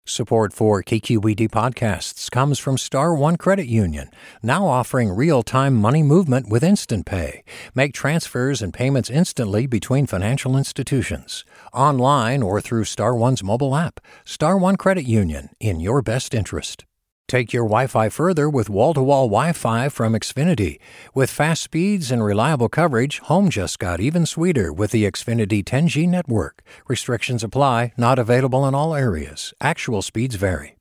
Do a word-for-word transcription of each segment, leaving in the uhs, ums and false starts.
Support for K Q E D podcasts comes from Star One Credit Union, now offering real-time money movement with Instant Pay. Make transfers and payments instantly between financial institutions, online or through Star One's mobile app. Star One Credit Union, in your best interest. Take your Wi-Fi further with wall-to-wall Wi-Fi from Xfinity. With fast speeds and reliable coverage, home just got even sweeter with the Xfinity ten G network. Restrictions apply, not available in all areas. Actual speeds vary.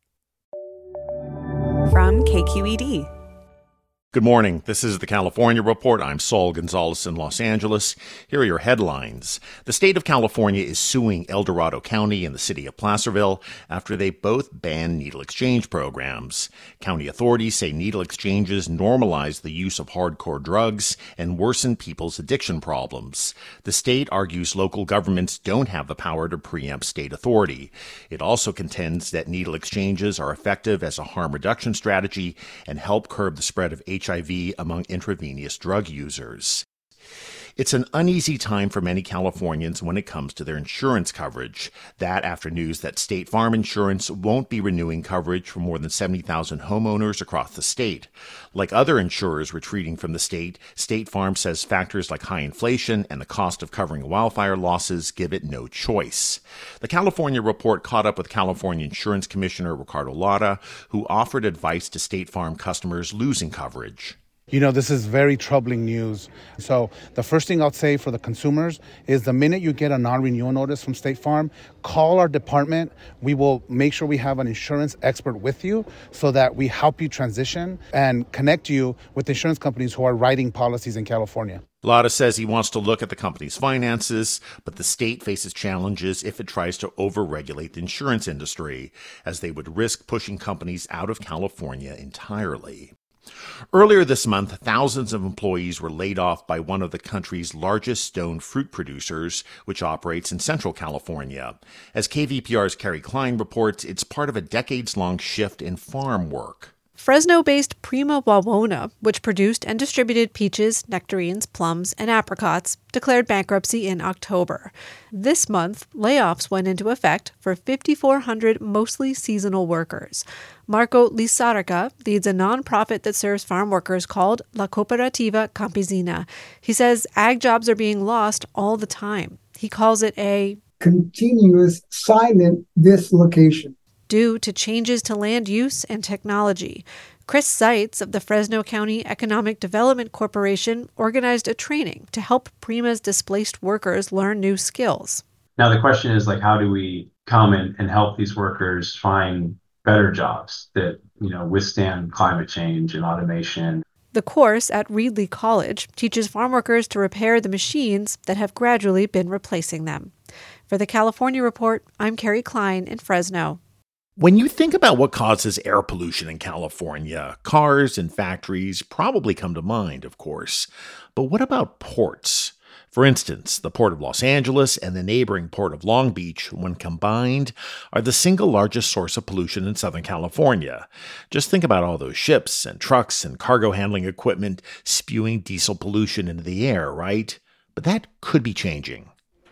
From K Q E D. Good morning. This is the California Report. I'm Saul Gonzalez in Los Angeles. Here are your headlines. The state of California is suing El Dorado County and the city of Placerville after they both banned needle exchange programs. County authorities say needle exchanges normalize the use of hardcore drugs and worsen people's addiction problems. The state argues local governments don't have the power to preempt state authority. It also contends that needle exchanges are effective as a harm reduction strategy and help curb the spread of H I V among intravenous drug users. It's an uneasy time for many Californians when it comes to their insurance coverage. That after news that State Farm Insurance won't be renewing coverage for more than seventy thousand homeowners across the state. Like other insurers retreating from the state, State Farm says factors like high inflation and the cost of covering wildfire losses give it no choice. The California Report caught up with California Insurance Commissioner Ricardo Lara, who offered advice to State Farm customers losing coverage. You know, this is very troubling news. So the first thing I'll say for the consumers is the minute you get a non-renewal notice from State Farm, call our department. We will make sure we have an insurance expert with you so that we help you transition and connect you with insurance companies who are writing policies in California. Lada says he wants to look at the company's finances, but the state faces challenges if it tries to over-regulate the insurance industry, as they would risk pushing companies out of California entirely. Earlier this month, thousands of employees were laid off by one of the country's largest stone fruit producers, which operates in Central California. As K V P R's Carrie Klein reports, it's part of a decades-long shift in farm work. Fresno-based Prima Wawona, which produced and distributed peaches, nectarines, plums, and apricots, declared bankruptcy in October. This month, layoffs went into effect for five thousand four hundred mostly seasonal workers. Marco Lizarraga leads a nonprofit that serves farm workers called La Cooperativa Campesina. He says ag jobs are being lost all the time. He calls it a continuous silent dislocation due to changes to land use and technology. Chris Seitz of the Fresno County Economic Development Corporation organized a training to help Prima's displaced workers learn new skills. Now the question is, like, how do we come and, and help these workers find better jobs that, you know, withstand climate change and automation? The course at Reedley College teaches farm workers to repair the machines that have gradually been replacing them. For the California Report, I'm Carrie Klein in Fresno. When you think about what causes air pollution in California, cars and factories probably come to mind, of course. But what about ports? For instance, the Port of Los Angeles and the neighboring Port of Long Beach, when combined, are the single largest source of pollution in Southern California. Just think about all those ships and trucks and cargo handling equipment spewing diesel pollution into the air, right? But that could be changing.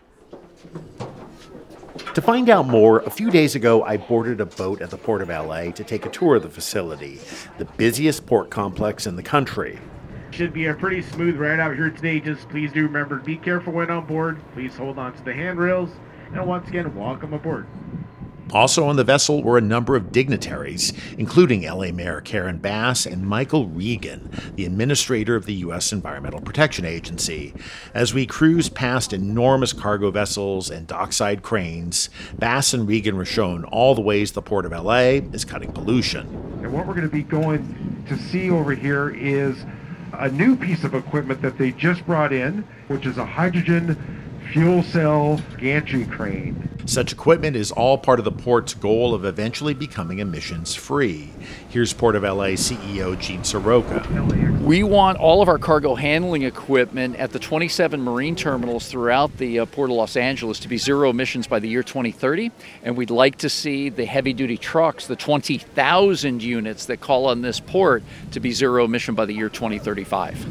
To find out more, a few days ago, I boarded a boat at the Port of L A to take a tour of the facility, the busiest port complex in the country. Should be a pretty smooth ride out here today. Just please do remember to be careful when on board. Please hold on to the handrails. And once again, welcome aboard. Also on the vessel were a number of dignitaries, including L A Mayor Karen Bass and Michael Regan, the administrator of the U S Environmental Protection Agency. As we cruised past enormous cargo vessels and dockside cranes, Bass and Regan were shown all the ways the Port of L A is cutting pollution. And what we're going to be going to see over here is a new piece of equipment that they just brought in, which is a hydrogen fuel cell gantry crane. Such equipment is all part of the port's goal of eventually becoming emissions-free. Here's Port of L A C E O Gene Soroka. We want all of our cargo handling equipment at the twenty-seven marine terminals throughout the uh, Port of Los Angeles to be zero emissions by the year twenty thirty. And we'd like to see the heavy-duty trucks, the twenty thousand units that call on this port, to be zero emission by the year twenty thirty-five.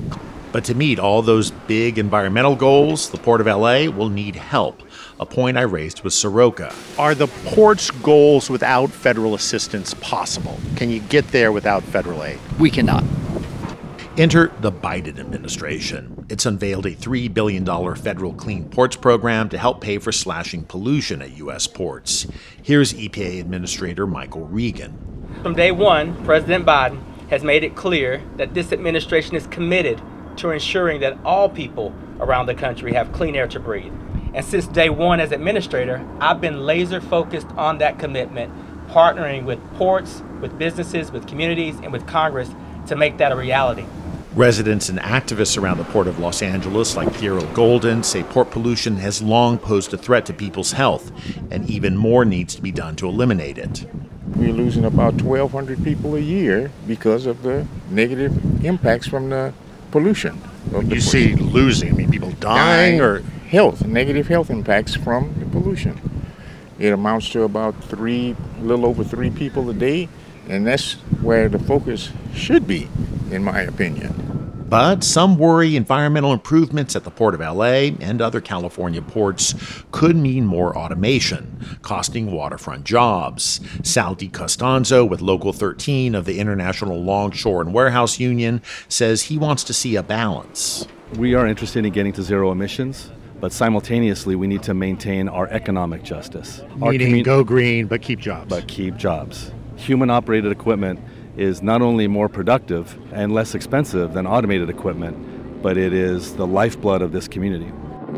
But to meet all those big environmental goals, the Port of L A will need help, a point I raised with Soroka. Are the port's goals without federal assistance possible? Can you get there without federal aid? We cannot. Enter the Biden administration. It's unveiled a three billion dollars federal Clean Ports program to help pay for slashing pollution at U S ports. Here's E P A Administrator Michael Regan. From day one, President Biden has made it clear that this administration is committed to ensuring that all people around the country have clean air to breathe. And since day one as administrator, I've been laser focused on that commitment, partnering with ports, with businesses, with communities, and with Congress to make that a reality. Residents and activists around the Port of Los Angeles, like Thierry Golden, say port pollution has long posed a threat to people's health, and even more needs to be done to eliminate it. We're losing about twelve hundred people a year because of the negative impacts from the pollution. When you say losing, I mean people dying, dying or health, negative health impacts from the pollution. It amounts to about three, a little over three people a day, and that's where the focus should be, in my opinion. But some worry environmental improvements at the Port of L A and other California ports could mean more automation, costing waterfront jobs. Sal DiCostanzo with Local thirteen of the International Longshore and Warehouse Union says he wants to see a balance. We are interested in getting to zero emissions, but simultaneously we need to maintain our economic justice. Meaning commun- go green, but keep jobs. But keep jobs. Human-operated equipment is not only more productive and less expensive than automated equipment, but it is the lifeblood of this community.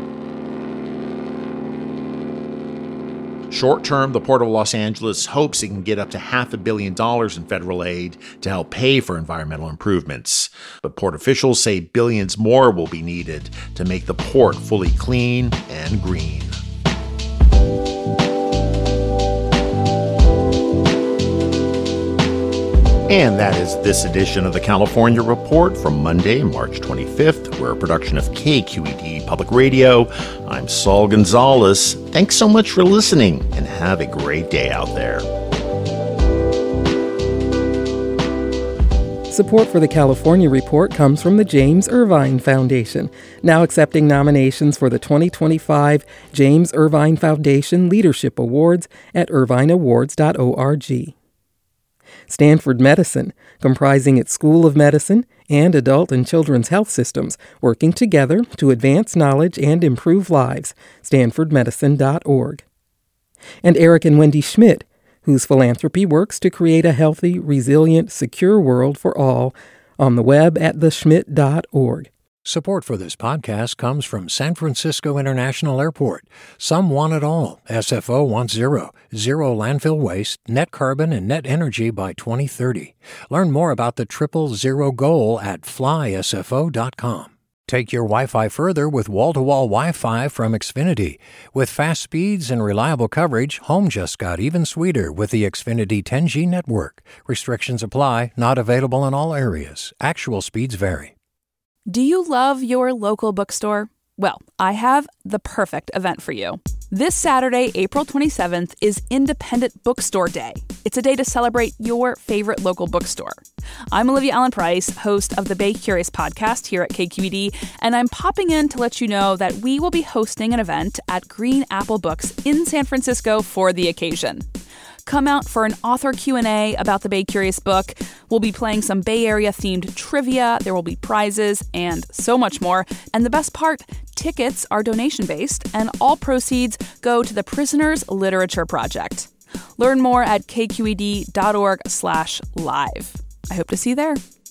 Short term, the Port of Los Angeles hopes it can get up to half a billion dollars in federal aid to help pay for environmental improvements. But port officials say billions more will be needed to make the port fully clean and green. And that is this edition of the California Report from Monday, March twenty-fifth. We're a production of K Q E D Public Radio. I'm Saul Gonzalez. Thanks so much for listening, and have a great day out there. Support for the California Report comes from the James Irvine Foundation, now accepting nominations for the twenty twenty-five James Irvine Foundation Leadership Awards at irvine awards dot org. Stanford Medicine, comprising its School of Medicine and adult and children's health systems, working together to advance knowledge and improve lives, stanford medicine dot org. And Eric and Wendy Schmidt, whose philanthropy works to create a healthy, resilient, secure world for all, on the web at the schmidt dot org. Support for this podcast comes from San Francisco International Airport. Some want it all. S F O wants zero. Zero landfill waste, net carbon, and net energy by twenty thirty. Learn more about the triple zero goal at fly s f o dot com. Take your Wi-Fi further with wall-to-wall Wi-Fi from Xfinity. With fast speeds and reliable coverage, home just got even sweeter with the Xfinity ten G network. Restrictions apply, not available in all areas. Actual speeds vary. Do you love your local bookstore? Well, I have the perfect event for you. This Saturday, April twenty-seventh, is Independent Bookstore Day. It's a day to celebrate your favorite local bookstore. I'm Olivia Allen Price, host of the Bay Curious podcast here at K Q E D, and I'm popping in to let you know that we will be hosting an event at Green Apple Books in San Francisco for the occasion. Come out for an author Q and A about the Bay Curious book. We'll be playing some Bay Area-themed trivia, there will be prizes, and so much more. And the best part, tickets are donation-based, and all proceeds go to the Prisoners Literature Project. Learn more at k q e d dot org slash live. I hope to see you there.